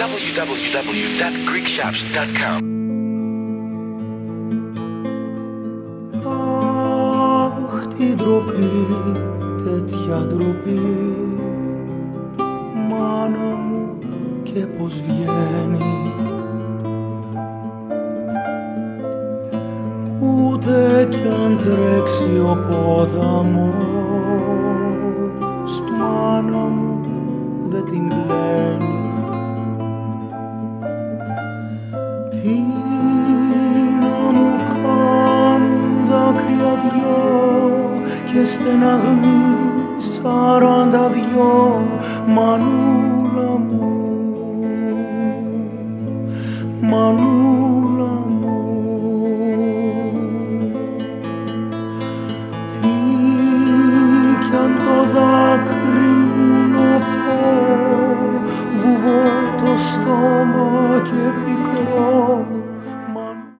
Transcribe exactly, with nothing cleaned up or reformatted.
double-u double-u double-u τελεία greek shops τελεία com. Αχ, τι ντροπή, τέτοια ντροπή, μάνα μου, και πως βγαίνει. Ούτε κι αν τρέξει ο ποταμός, μάνα μου, δεν την πλένει. Τι να μου κάνουν δάκρυα δυο και στεναγμοί σαράντα δυο, μανούλα μου, μανούλα μου.